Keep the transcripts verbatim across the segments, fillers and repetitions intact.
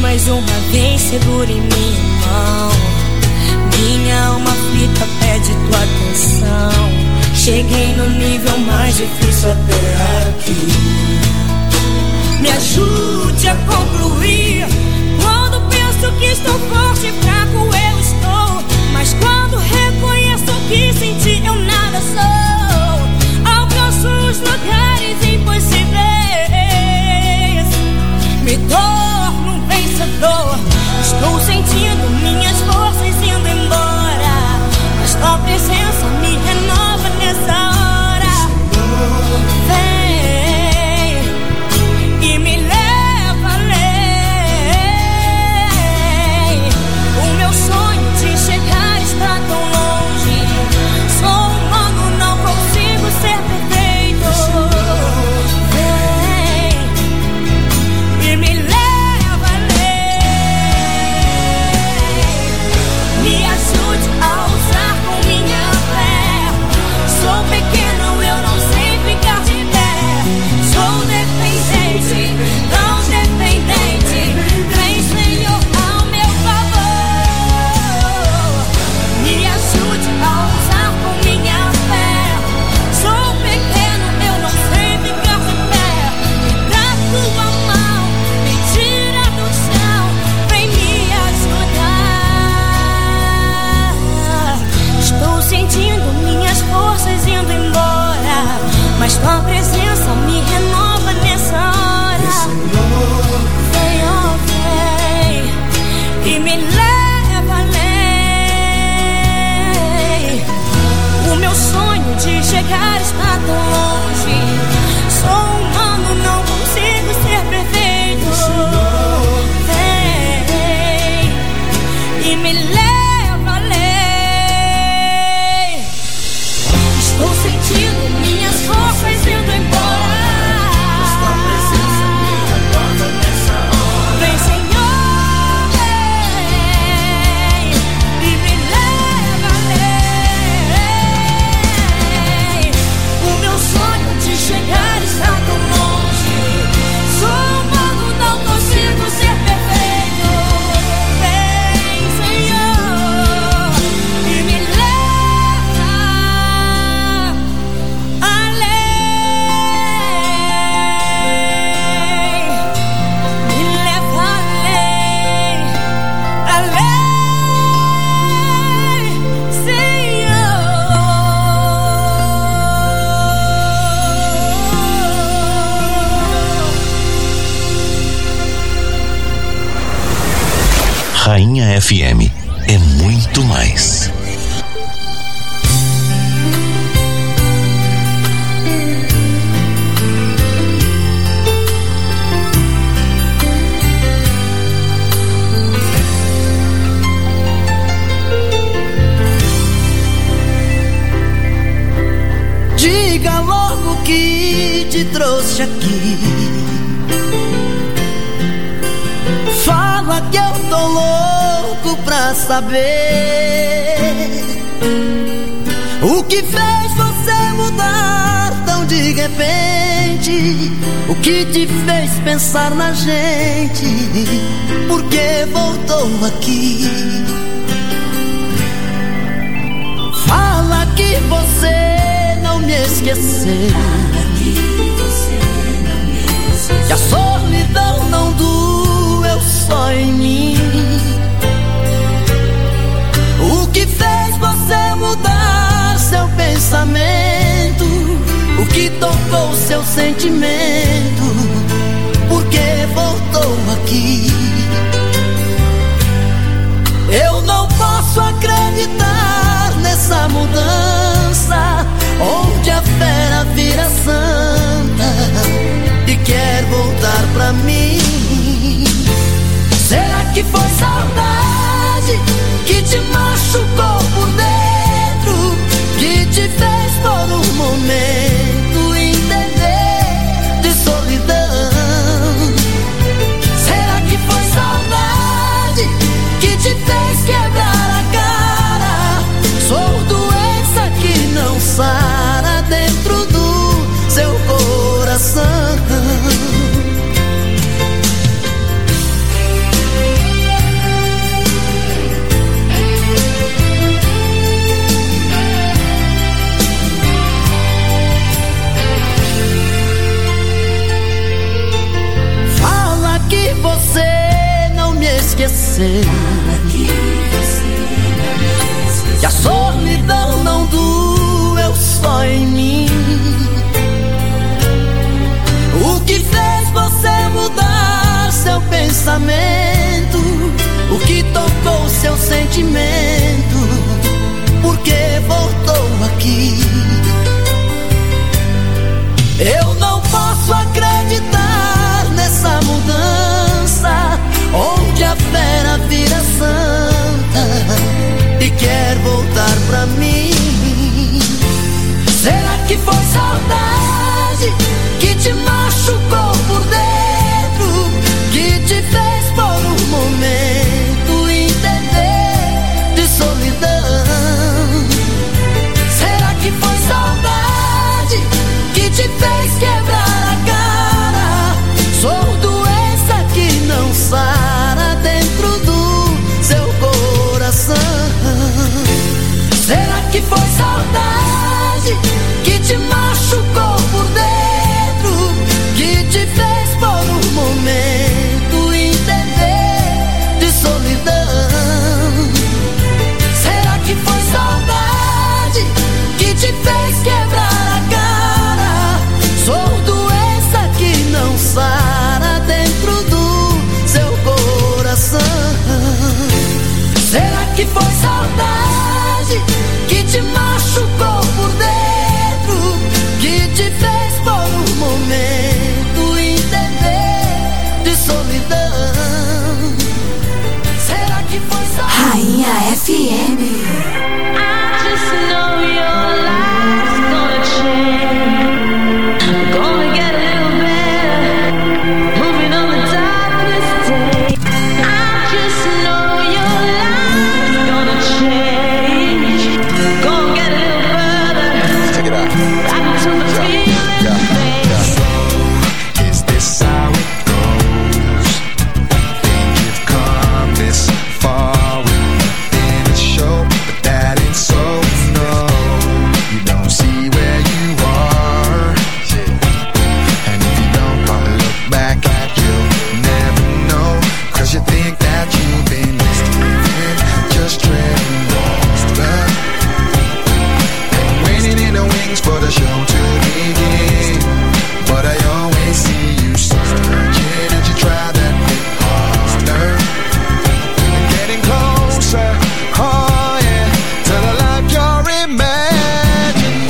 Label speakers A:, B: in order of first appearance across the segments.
A: mais uma vez segure minha mão. Minha alma aflita pede tua atenção. Cheguei no nível mais difícil até aqui. Me ajude a concluir. Quando penso que estou forte e fraco eu estou, mas quando reconheço que sem ti eu nada sou, alcanço os lugares impossíveis. Me torno um vencedor. Estou sentindo minhas forças indo embora, mas tua presença me renova nessa hora. Vem e me leva além. O meu sonho de chegar está tão longe. Sou humano, não consigo ser perfeito. Vem e me leva além. Me ajude a ousar com minha fé. Sou pequeno, eu não sei ficar de pé. Sou dependente, não dependente. Vem, Senhor, ao meu favor. Me ajude a ousar com minha fé. Sou pequeno, eu não sei ficar de pé. Me dá tua mão, me tira do chão. Vem me ajudar. Estou sentindo minhas forças indo embora, mas tua presença me renova nessa hora. Vem, oh, vem e me leva além. O meu sonho de chegar está tão longe. Sou humano, não consigo ser perfeito. Vem e me leva além. Estou sentindo minhas forças indo embora. Vem, Senhor, vem e me leva além. O meu sonho de chegar está tão longe. Sou humano, não consigo ser perfeito. Vem, Senhor, e me leva além. Me leva além, além, Senhor.
B: Rainha F M é muito mais.
C: Diga logo o que te trouxe aqui. Fala que eu tô louco pra saber o que fez você mudar tão de repente. O que te fez pensar na gente? Por que voltou aqui? Fala que você não me esqueceu, que a solidão não doeu só em mim. O que fez você mudar seu pensamento? O que tocou seu sentimento? Por que voltou aqui? Eu não posso acreditar nessa mudança, onde a fera vira santa e quer voltar pra mim. Será que foi saudade que te machucou por dentro, que te fez por um momento entender de solidão? Será que foi saudade que te fez quebrar a cara? Sou doença que não sara dentro do seu corpo. esquecer que a solidão não doeu só em mim. O que fez você mudar seu pensamento? O que tocou seu sentimento? Por que voltou aqui? Eu não posso acreditar nessa mudança, onde a fera vira santa e quer voltar pra mim. Será que foi saudade que te machucou por dentro, que te fez por um momento entender de solidão? Será que foi saudade que te fez quebrar a cara? Sou doença que não sara dentro do seu coração. Será que foi saudade que te machucou por dentro, que te fez por um momento entender de solidão? Será que foi saudade que te fez quebrar a cara? Sou doença que não sara dentro do seu coração. Será que foi saudade que te machucou por dentro, que te fez por um momento entender de solidão? Será que foi saudade?
A: Rainha F M. I just know your life's gonna change, gonna get a little better, moving on the darkest day. I just know your life's gonna change, gonna get a little further.
D: Check it out.
A: Back to the feeling phase.
D: So, is this how it goes? Think you've come this far within a show, but that ain't so, no. You don't see where you are, and if you don't look back at you, never know, cause you think that you've been living, just treading water, and waiting in the wings for the show to begin. But I always see you searching, and you try that bit harder, and getting closer, oh yeah, to the life you're imagining.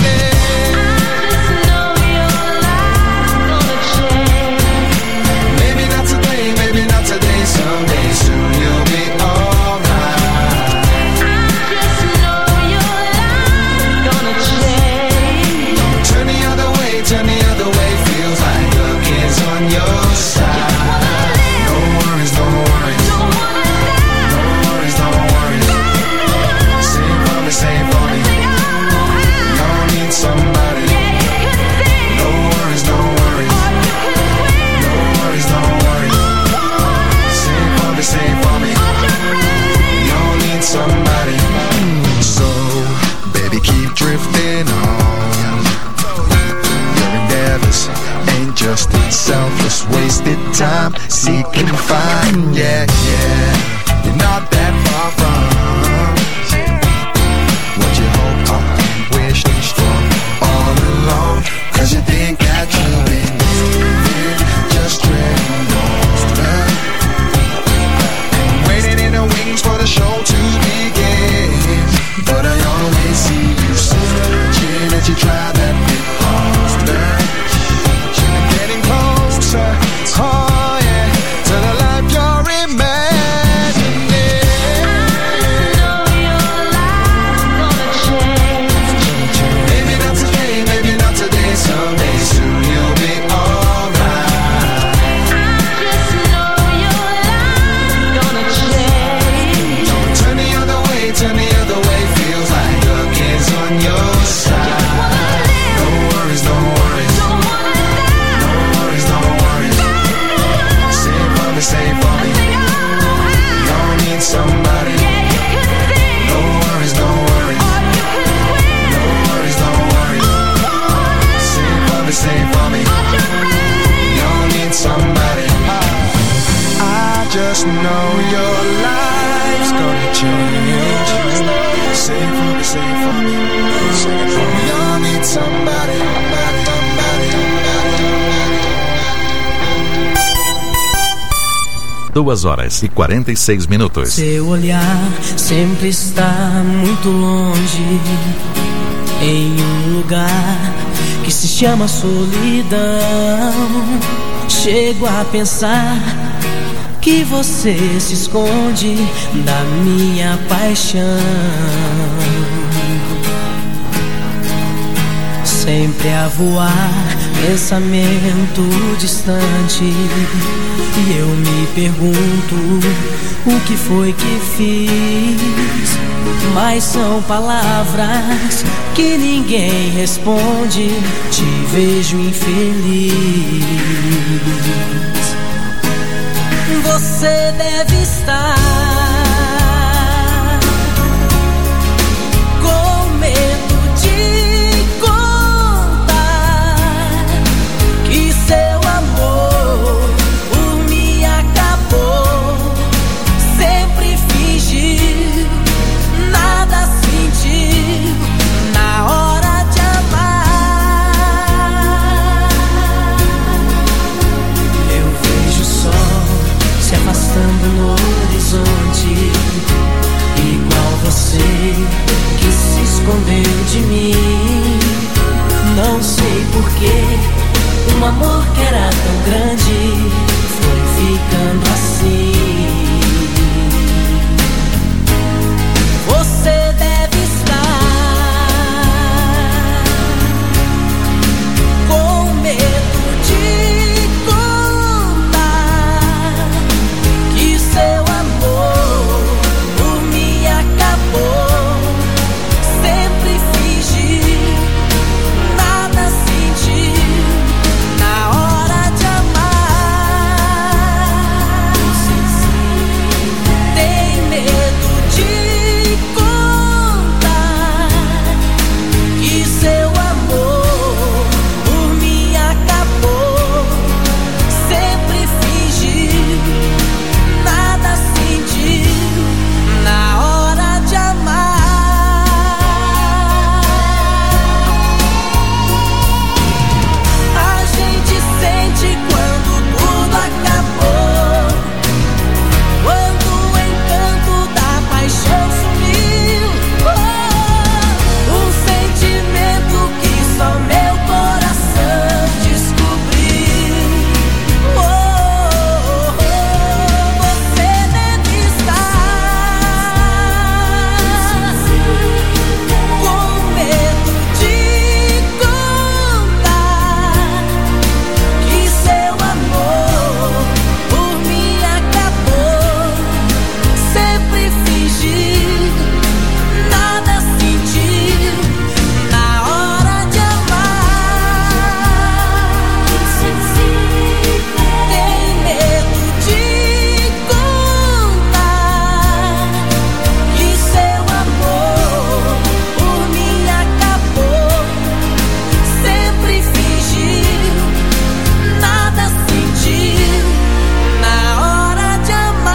A: I just know your life's gonna change.
D: Maybe not today, maybe not today, someday soon you'll be alright.
A: I just know your life's gonna change.
D: Turn the other way, turn the other way, feels like the kid's on your side. No worries, no worries, no worries, no worries. Sing for me, sing for me. You don't need somebody. No worries, no worries, no worries, no worries. Sing for me, sing for me. You don't need somebody. So, baby, keep drifting on. Your endeavors ain't just selfless, wasted time, seeking fine, yeah, yeah. You're not that far from what you hope and wished for all along, cause you think that you've been living, just treading water, and waiting in the wings for the show to begin. But I always see you searching, as you try that bit harder, and getting closer, oh yeah, to the life you're imagining.
A: I know your life's gonna change.
D: Maybe not today, maybe not today, someday soon you'll be alright.
A: I just know your life's gonna change.
D: Turn the other way, turn the other way, feels like the kid's on your side. No worries, no worries, no worries, no worries. Save for me, save for me. You don't need somebody. No worries, no worries, no worries, no worries. Save for me, save for me. You don't need somebody. I just Just know your life's gonna change. Say it for me, say it for me, say it for me. We all need somebody, somebody, somebody, somebody.
E: Duas horas e quarenta e seis minutos.
A: Seu olhar sempre está muito longe, em um lugar que se chama solidão. Chego a pensar que você se esconde da minha paixão. Sempre a voar, pensamento distante, e eu me pergunto o que foi que fiz. Mas são palavras que ninguém responde. Te vejo infeliz. Você deve estar com medo de contar que seu amor por mim acabou. Sempre fingiu, nada sentiu na hora de amar. Eu vejo o sol se afastando no horizonte, igual você que se escondeu de mim. Não sei porquê, um amor que era tão grande foi ficando assim. Você deve estar com medo de contar que seu amor por mim acabou. Sempre fingiu, nada sentiu na hora de amar. Tem medo de contar que seu amor por mim acabou. Sempre fingiu, nada sentiu na hora de amar. A gente sente quando tudo acabou, quando o encanto da paixão sumiu. Oh, um sentimento que só meu coração descobriu. Oh, você deve estar com medo de contar que seu amor por mim acabou. Sempre fingiu, nada sentiu na hora de amar. Tem medo de contar que seu amor por mim acabou. Sempre fingiu, nada sentiu na hora de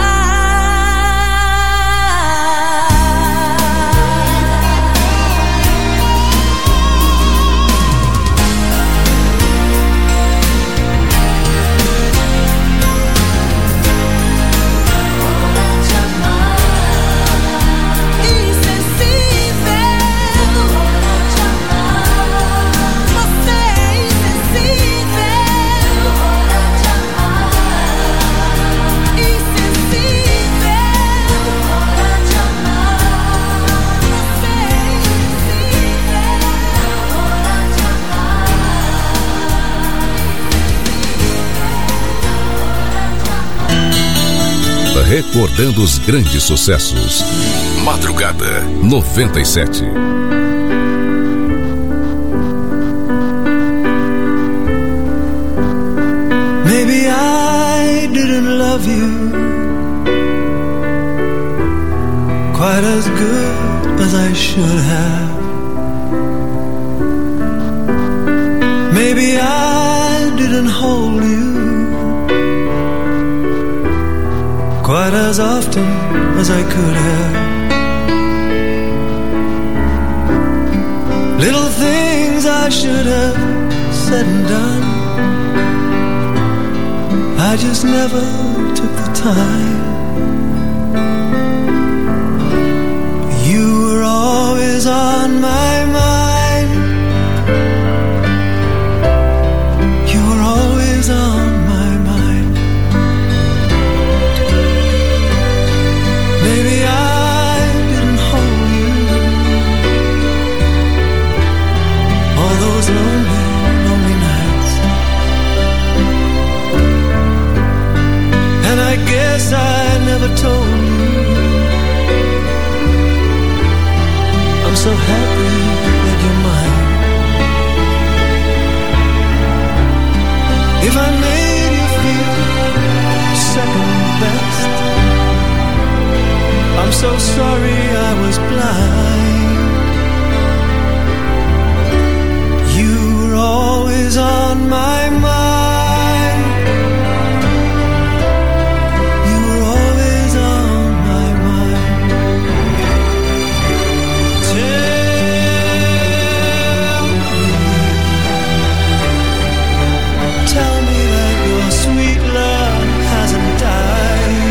F: Recordando os grandes sucessos. Madrugada noventa e sete.
C: Maybe I didn't love you quite as good as I should have. Maybe I didn't hold you quite
G: as often as I could have. Little things I should have said and done, I just never took the time. You were always on my mind. You were always on my mind. Maybe I didn't hold you all those lonely, lonely nights. And I guess I never told you I'm so happy that you're mine. If I made you feel second best, I'm so sorry I was blind. You were always on my mind. You were always on my mind. Tell me, tell me that your sweet love hasn't died.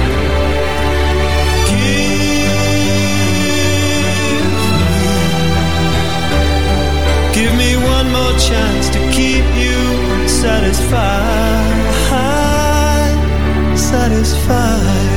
G: Give me one more chance to keep you satisfied, satisfied.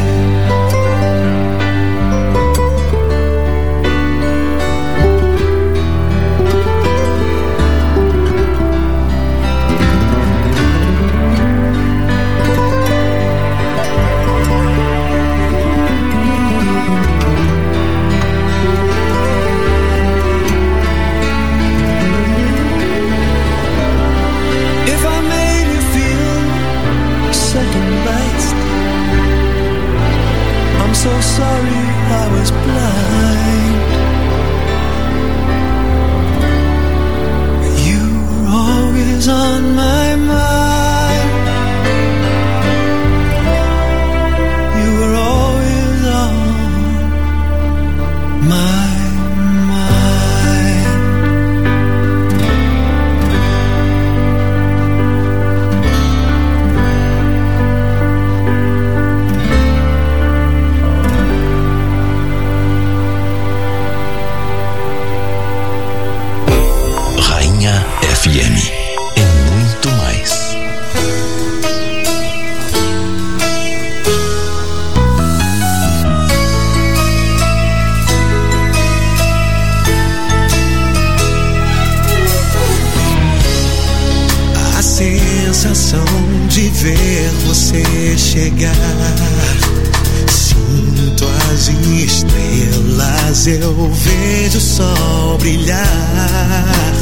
G: So sorry I was blind. You were always on my mind. You were always on my
B: F M é muito mais.
G: A sensação de ver você chegar, sinto as estrelas, eu vejo o sol brilhar.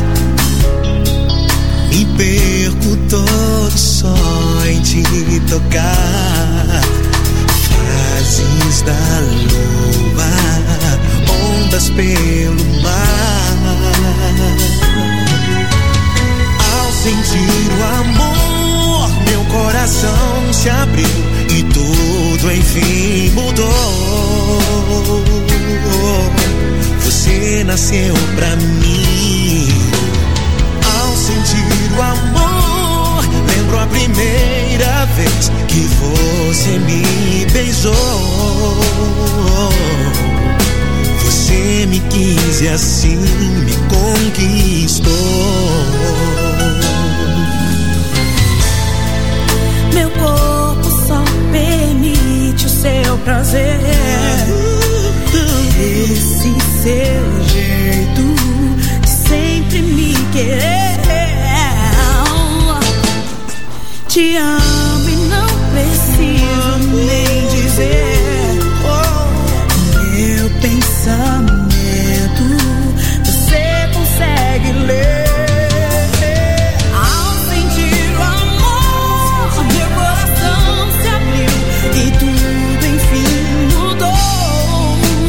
G: Me perco todo só em te tocar. Fases da lua, ondas pelo mar. Ao sentir o amor, meu coração se abriu e tudo enfim mudou. Você nasceu pra mim. Sentir o amor, lembro a primeira vez que você me beijou. Você me quis e assim me conquistou.
A: Meu corpo só permite o seu prazer. Esse seu jeito de sempre me querer. Te amo e não preciso nem dizer. Meu pensamento você consegue ler. Ao sentir o amor, meu coração se abriu e tudo enfim mudou.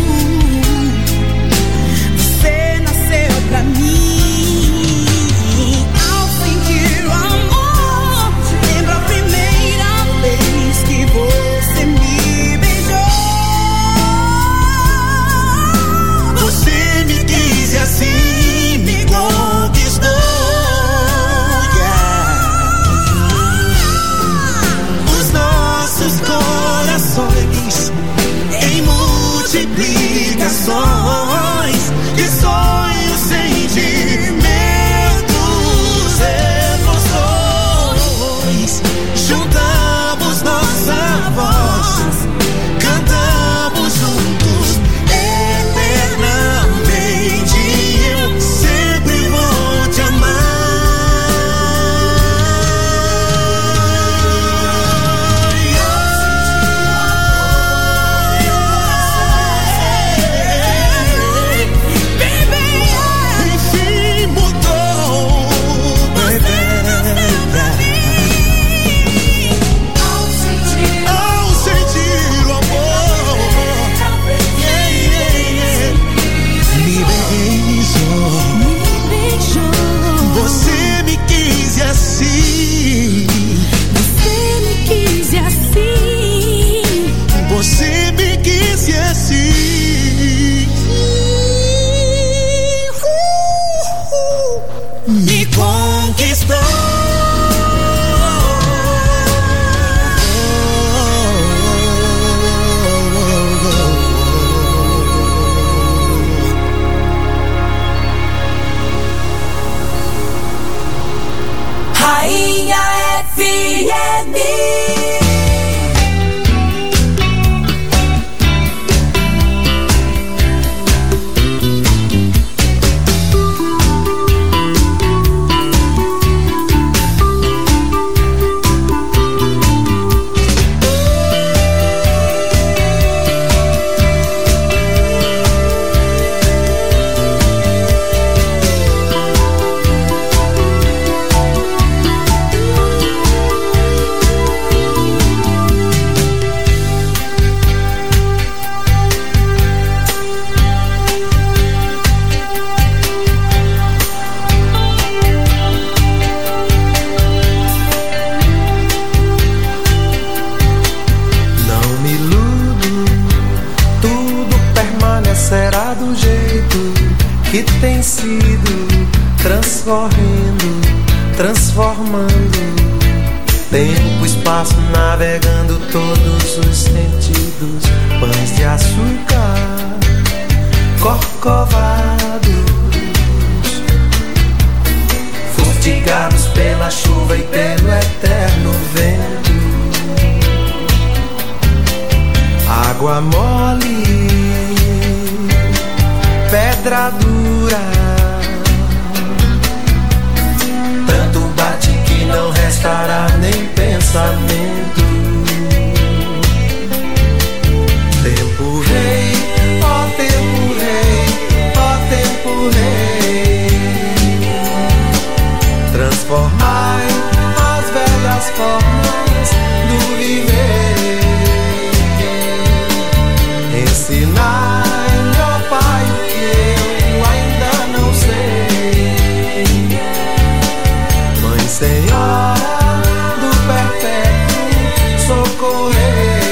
A: Você nasceu pra mim. Você me F M.
H: Que tem sido transcorrendo, transformando tempo, espaço, navegando todos os sentidos. Pães de açúcar, corcovados, fustigados pela chuva e pelo eterno vento. Água mole, pedra dura, tanto bate que não restará nem pensamento. Tempo rei, ó tempo rei, ó tempo rei, transformai as velhas formas do viver, ensinai, ó Pai, eu ainda não sei. Mãe Senhora do perpétuo socorrei.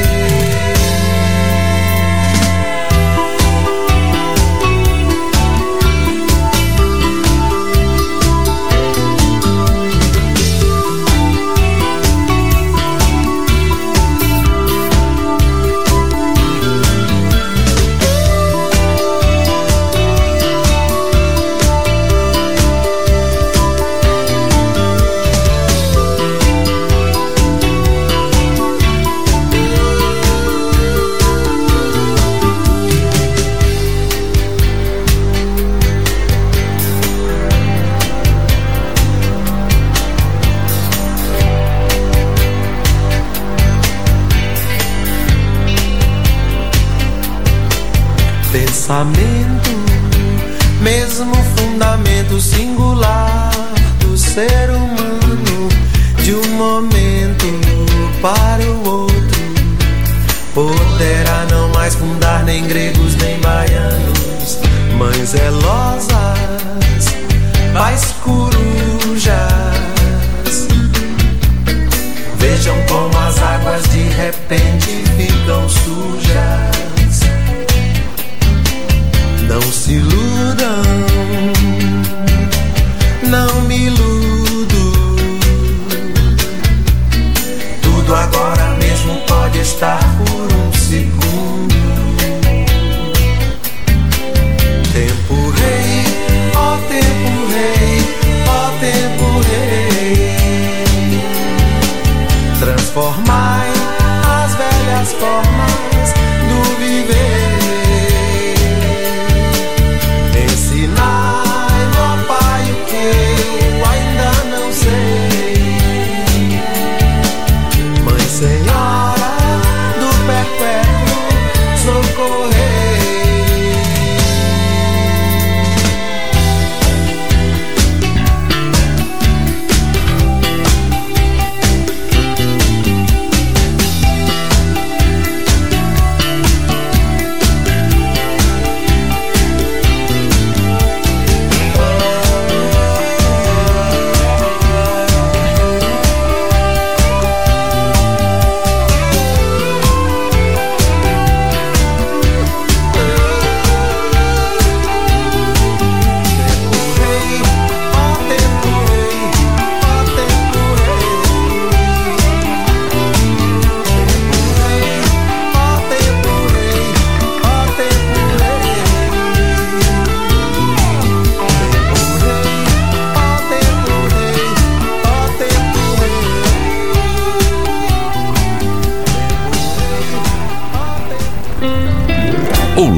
H: Pensamento, mesmo fundamento singular do ser humano, de um momento para o outro, poderá não mais fundar nem gregos nem baianos, mães zelosas, pais corujas. Vejam como as águas de repente ficam sujas. Não se iludam, não me iludo. Tudo agora mesmo pode estar por um segundo. Tempo rei, ó tempo rei, ó tempo rei, transformai as velhas formas do viver. Ensinai, ó Pai, o que eu ainda não sei. Mãe Senhora do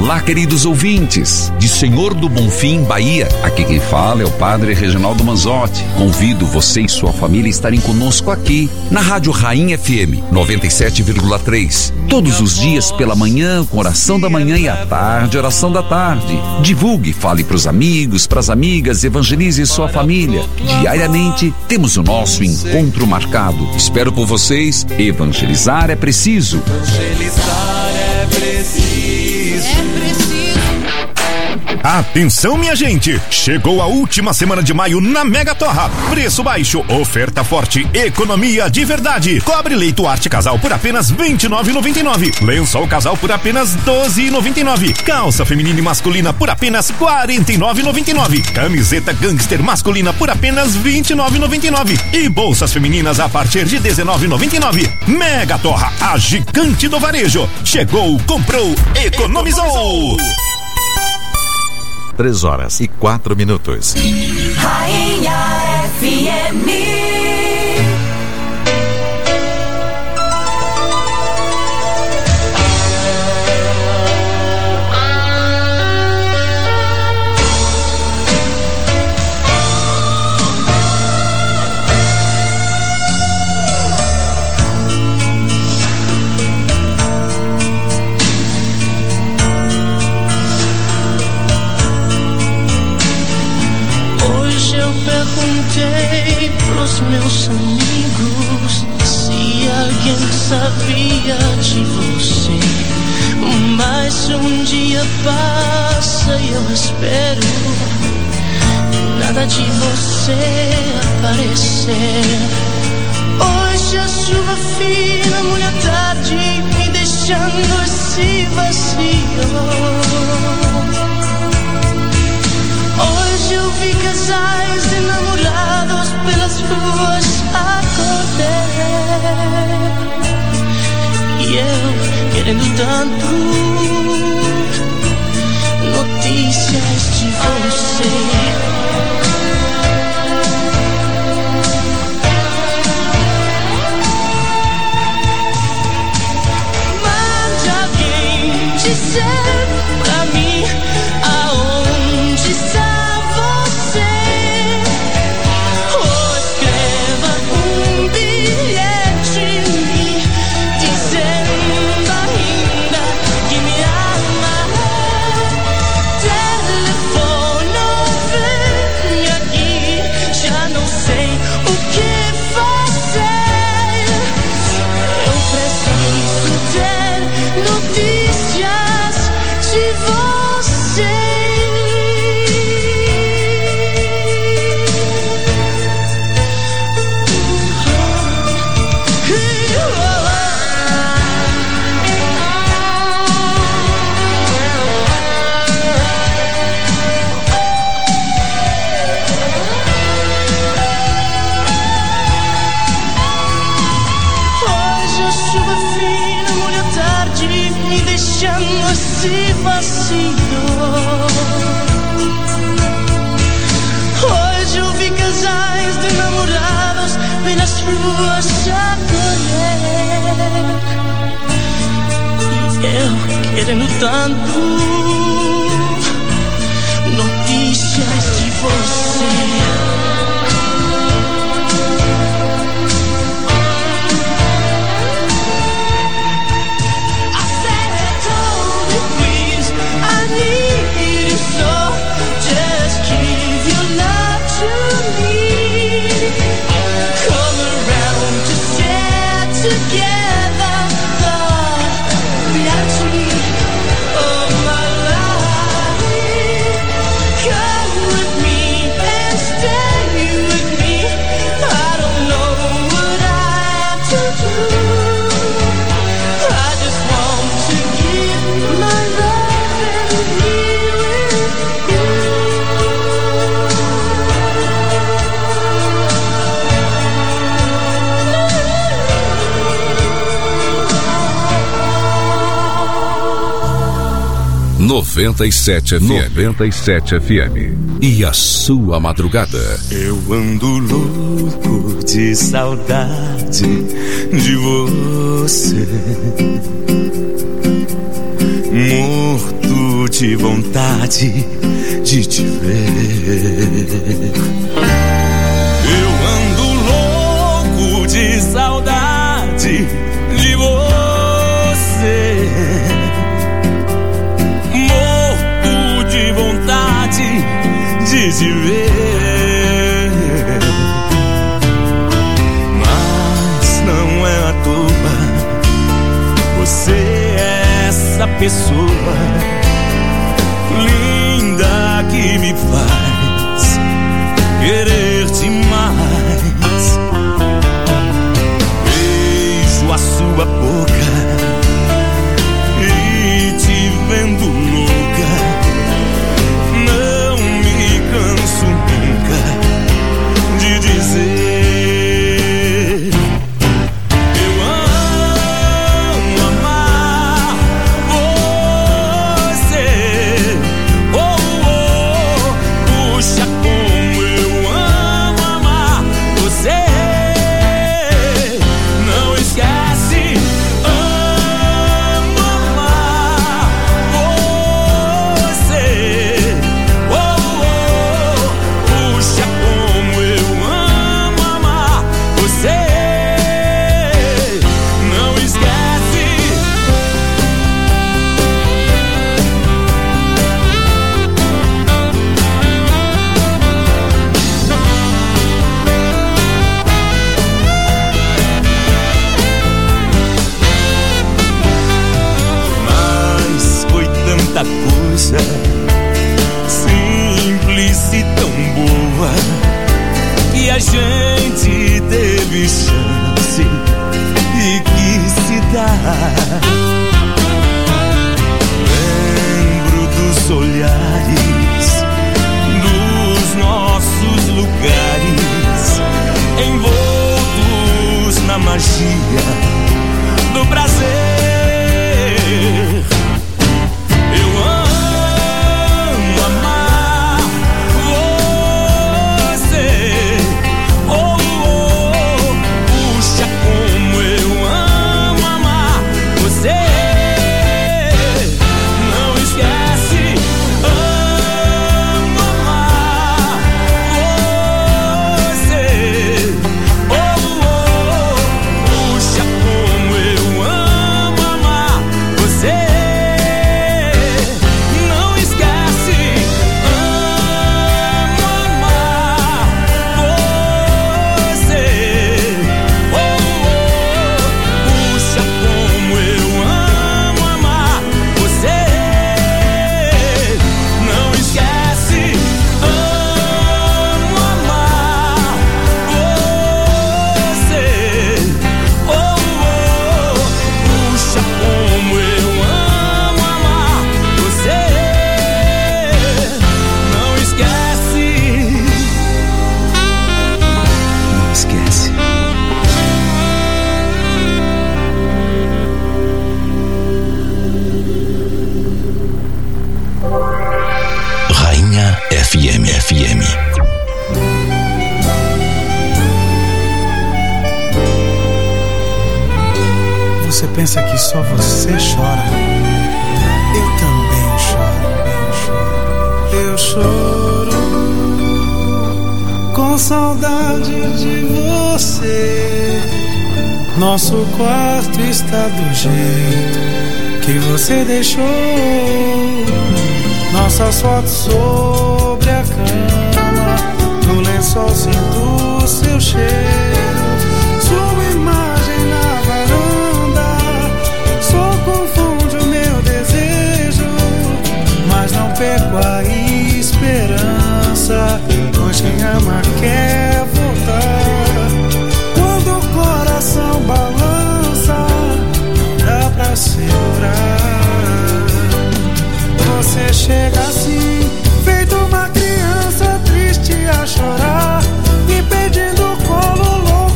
I: Olá, queridos ouvintes de Senhor do Bonfim, Bahia. Aqui quem fala é o Padre Reginaldo Manzotti. Convido você e sua família a estarem conosco aqui na Rádio Rainha F M noventa e sete vírgula três. Todos os dias pela manhã, com oração da manhã, e à tarde, oração da tarde. Divulgue, fale para os amigos, para as amigas, evangelize sua família. Diariamente temos o nosso encontro marcado. Espero por vocês. Evangelizar é preciso.
G: Evangelizar é preciso.
J: É preciso.
K: Atenção, minha gente! Chegou a última semana de maio na Mega Torra. Preço baixo, oferta forte, economia de verdade. Cobre leito arte casal por apenas vinte e nove reais e noventa e nove centavos. Lençol casal por apenas doze reais e noventa e nove centavos. Calça feminina e masculina por apenas quarenta e nove reais e noventa e nove centavos. Camiseta gangster masculina por apenas vinte e nove reais e noventa e nove centavos. E bolsas femininas a partir de dezenove reais e noventa e nove centavos. Mega Torra, a gigante do varejo. Chegou, comprou, economizou. economizou.
E: Três horas e quatro minutos.
A: Rainha F M.
L: Perguntei pros meus amigos se alguém sabia de você, mas um dia passa e eu espero nada de você aparecer. Hoje a chuva fina molha a tarde, me deixando esse vazio. Hoje eu vi casais enamorados pelas ruas a correr, e eu querendo tanto notícias de você. Mande alguém dizer pra mim aonde está. Esse vazio. Hoje eu vi casais de namorados pelas ruas a correr, e eu querendo tanto notícias de você.
F: noventa e sete F M. noventa e sete F M. E a sua madrugada.
G: Eu ando louco de saudade de você, morto senti vontade de te ver. Eu ando louco de saudade de você, morto de vontade de te ver. Mas não é à toa, você é essa pessoa linda que me faz querer-te mais. Beijo a sua boca e te vendo louca, não me canso nunca de dizer. Coisa simples e tão boa que a gente teve chance e quis se dar. Lembro dos olhares, dos nossos lugares, envoltos na magia do prazer.
J: Você pensa que só você chora? Eu também choro. Eu choro com saudade de você. Nosso quarto está do jeito que você deixou. Nossas fotos sobre a cama, no lençol sinto o seu cheiro. Sua imagem na varanda só confunde o meu desejo, mas não perco a esperança, pois quem ama quer voltar. Quando o coração balança, não dá pra segurar. Você chega assim, feito uma criança triste a chorar, me pedindo colo louco.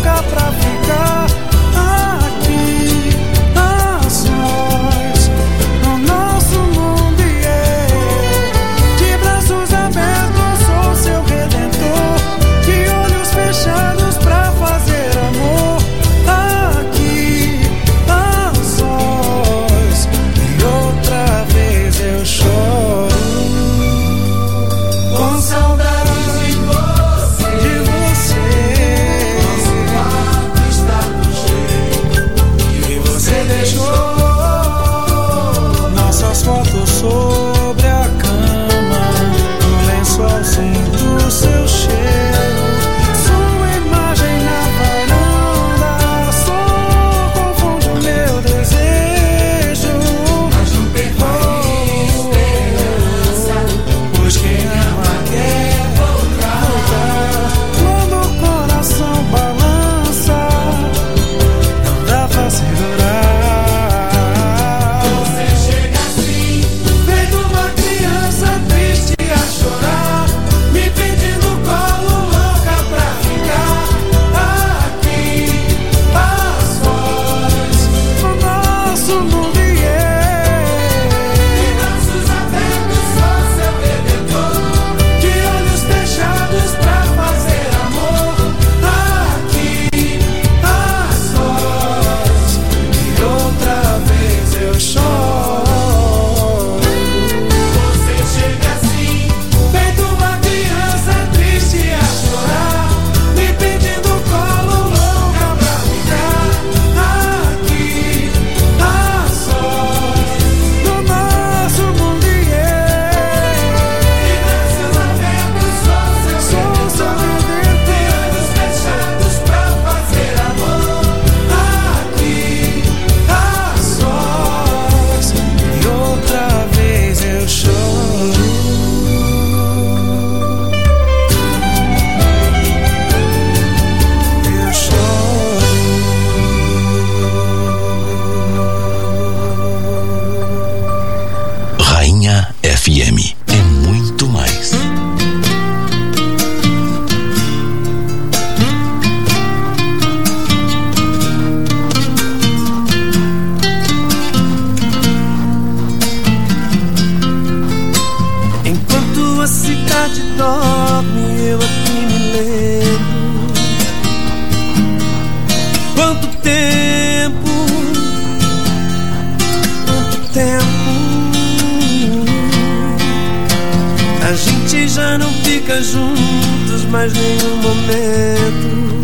J: nunca juntos, mais nenhum momento.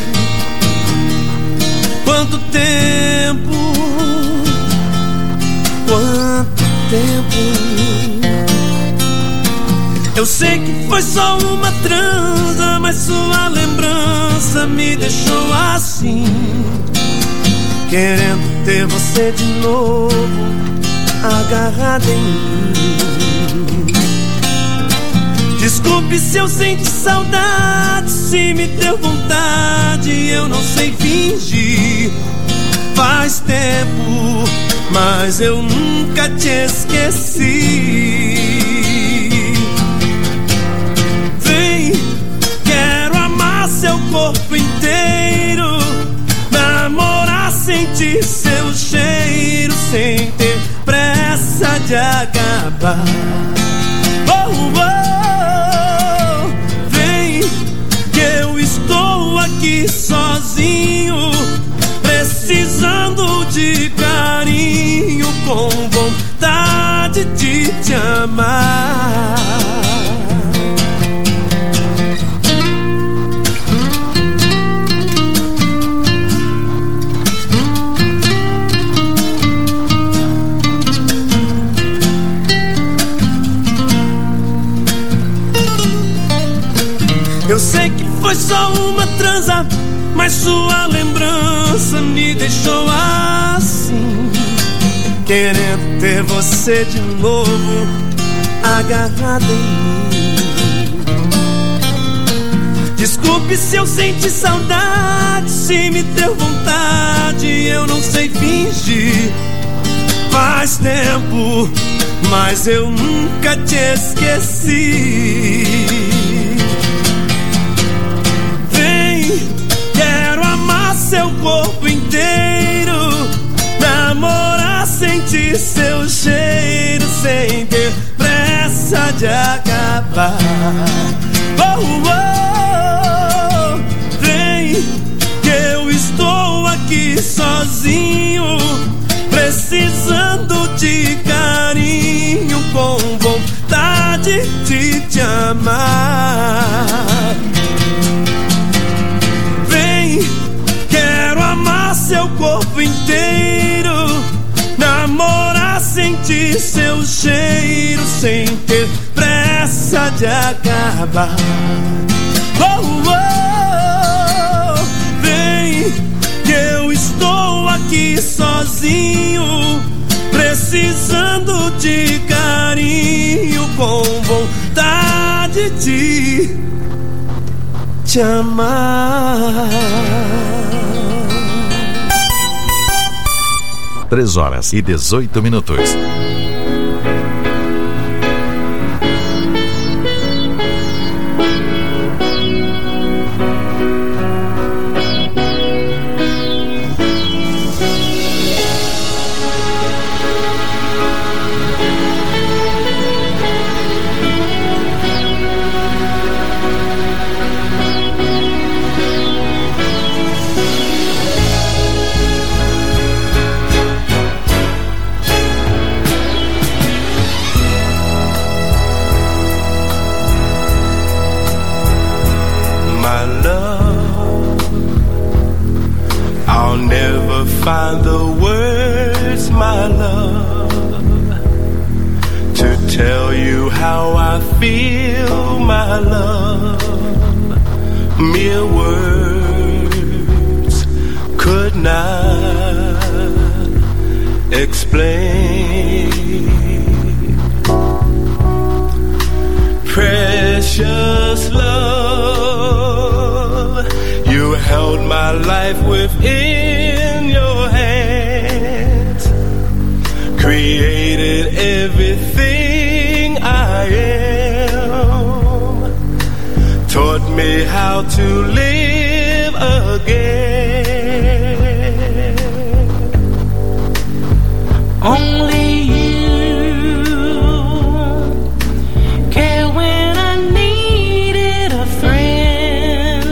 J: Quanto tempo, quanto tempo. Eu sei que foi só uma transa, mas sua lembrança me deixou assim, querendo ter você de novo, agarrada em mim. Desculpe se eu senti saudade, se me deu vontade, eu não sei fingir. Faz tempo, mas eu nunca te esqueci. Vem, quero amar seu corpo inteiro, namorar, sentir seu cheiro, sem ter pressa de acabar. Oh, oh, vem, que eu estou aqui sozinho, precisando de carinho, com vontade de te amar. Eu sei que foi só uma transa, mas sua lembrança me deixou assim, querendo ter você de novo, agarrada em mim. Desculpe se eu senti saudade, se me deu vontade, eu não sei fingir. Faz tempo, mas eu nunca te esqueci. Quero amar seu corpo inteiro, namorar, sentir seu cheiro, sem ter pressa de acabar. Oh, oh, vem, que eu estou aqui sozinho, precisando de carinho, com vontade de te amar. Quero amar seu corpo inteiro, namorar, sentir seu cheiro, sem ter pressa de acabar. Oh, oh, vem, que eu estou aqui sozinho, precisando de carinho, com vontade de te amar.
E: Três horas e dezoito minutos.
M: Find the words, my love, to tell you how I feel, my love. Mere words could not explain. Precious love, you held my life within your hands, created everything I am, taught me how to live again.
L: Only you care when I needed a friend,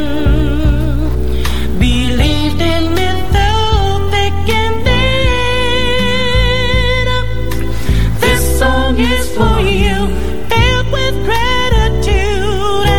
L: believed in me through thick and thin. This song is for you, filled with gratitude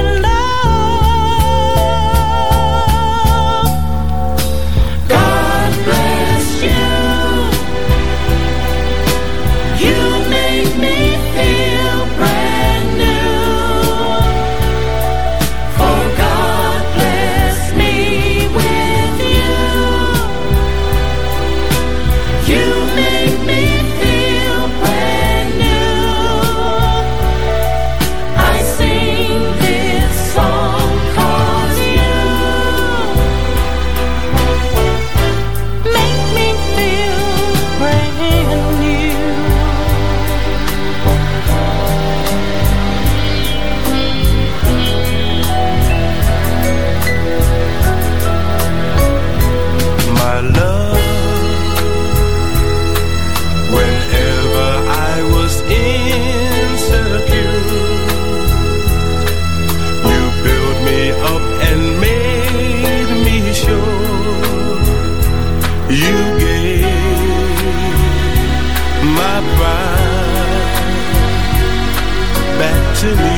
M: You gave my pride back to me.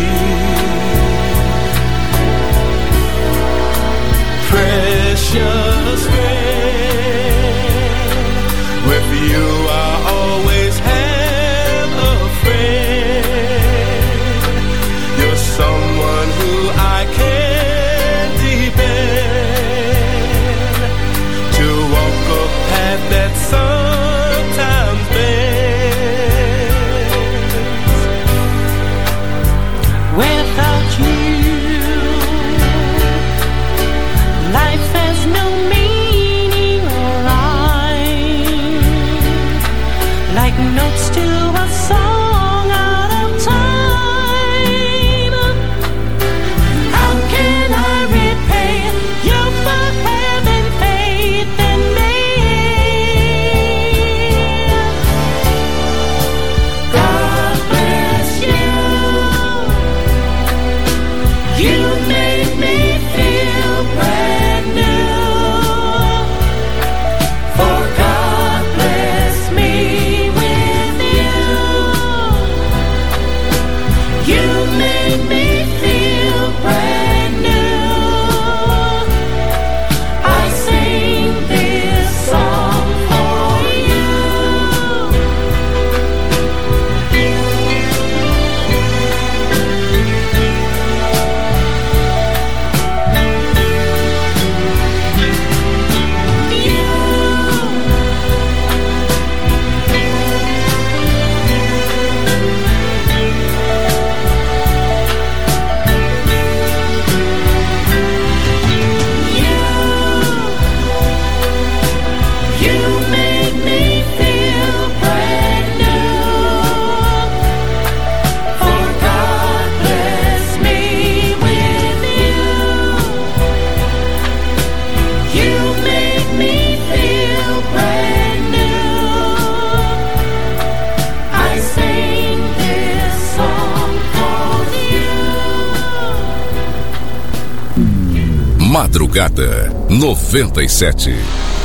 M: Precious friend, with you I always have a friend. You're someone who I can depend to walk a path that sometimes bends.
L: Without you, life has no meaning or rhyme, like notes to a song out of time. How can I repay you for having faith in me? God bless you. You made me feel brand new. For God bless me with you. You made me feel brand new. I sing this song for you. You made me feel brand new. For God bless me with you. You made me feel brand new. I sing this song for you.
F: Madrugada noventa e sete.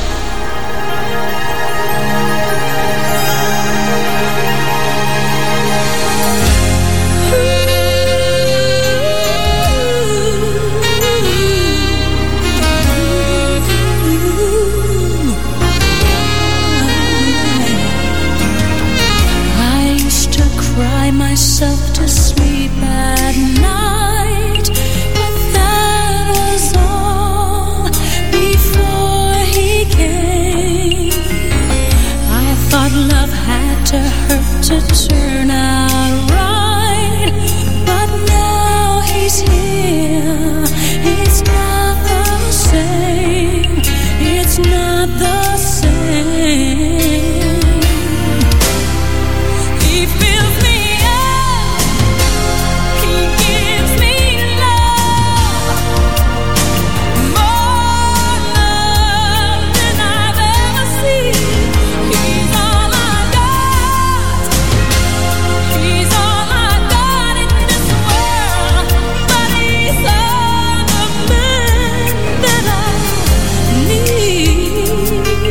A: I used to cry myself to sleep at night, but that was all before he came. I thought love had to hurt to turn out right, but now he's here. It's not the same. It's not the same. He fills me up. He gives me love, more love than I've ever seen. He's all I got. He's all I got in this world. But he's all the man that I need.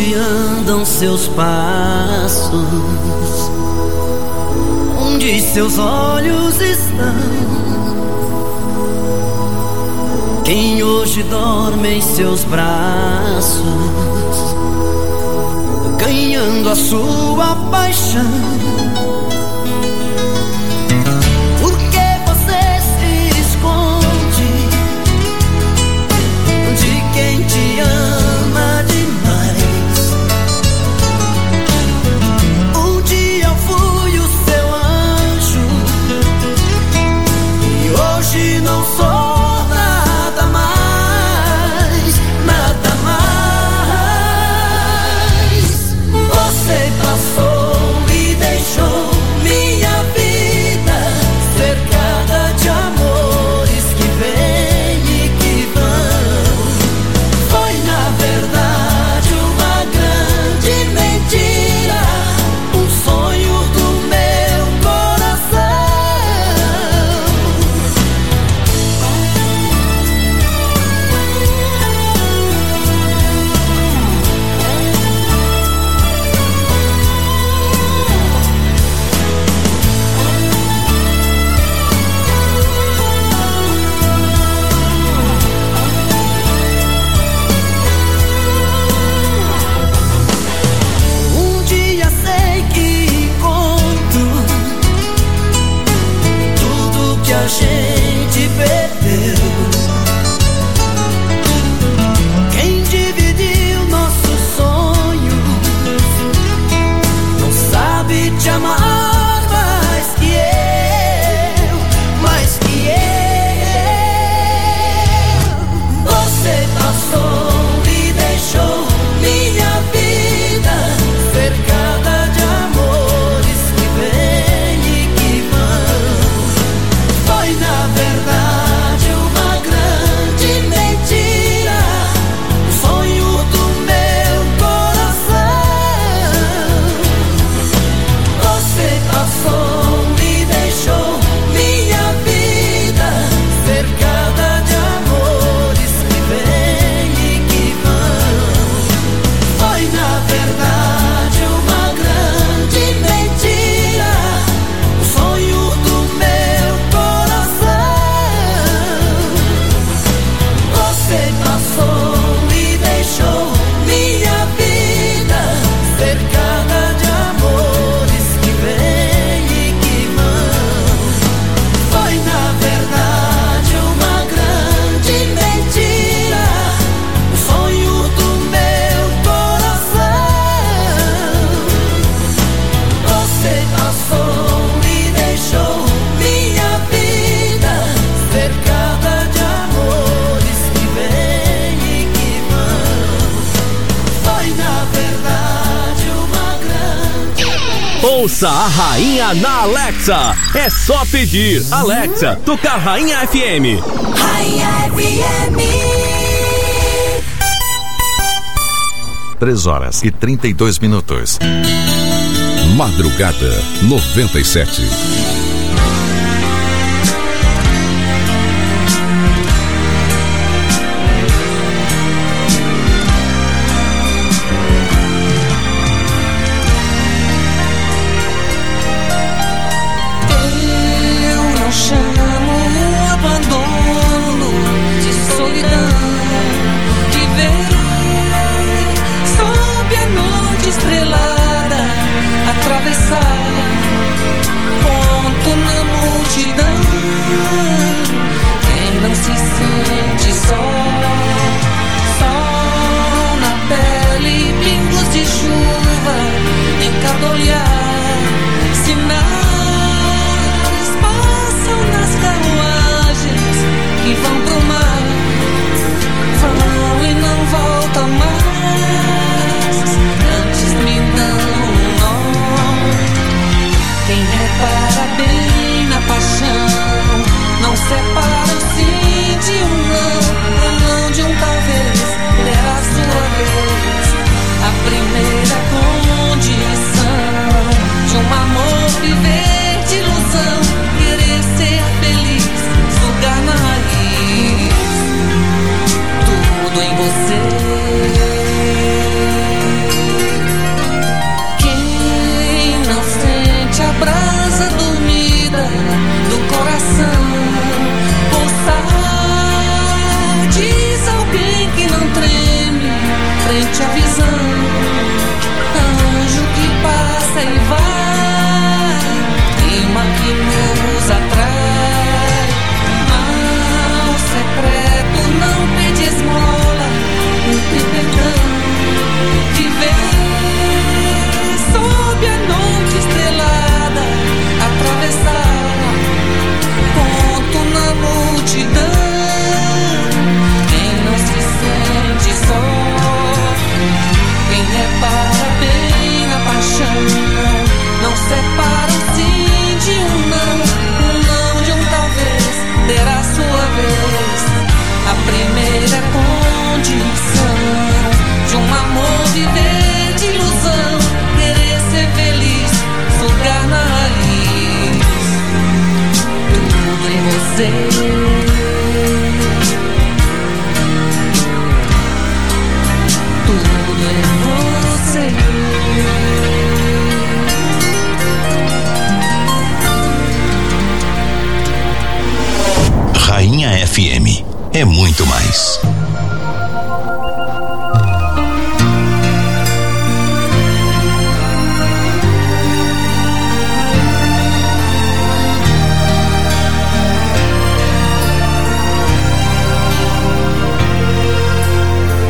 C: onde andam seus passos, onde seus olhos estão. Quem hoje dorme em seus braços, ganhando a sua paixão. Por que você se esconde de quem te ama demais? Um dia eu fui o seu anjo e hoje não sou. A gente perdeu. Quem dividiu nossos sonhos não sabe te amar mais que eu, mais que eu. Você passou e deixou minha vida cercada de amores que vêm e que vão. Foi na verdade uma grande mentira, um sonho do meu coração. Você passou e deixou minha vida cercada de amores que vêm e que vão. Foi na verdade uma grande mentira, um sonho do meu coração. Você passou e deixou minha vida cercada de amores que vêm e que vão. Foi na verdade uma grande mentira, um sonho do meu coração. Você passou e deixou minha vida cercada de amores que vêm e que vão. Foi na verdade uma grande.
N: Ouça a Rainha na Alexa. É só pedir. Alexa, tocar Rainha F M.
A: Rainha F M.
E: Três horas e trinta e dois minutos.
F: Madrugada noventa e sete.
L: Eu não chamo o abandono de solidão que vem sob a noite estrelada atravessar
B: é muito mais.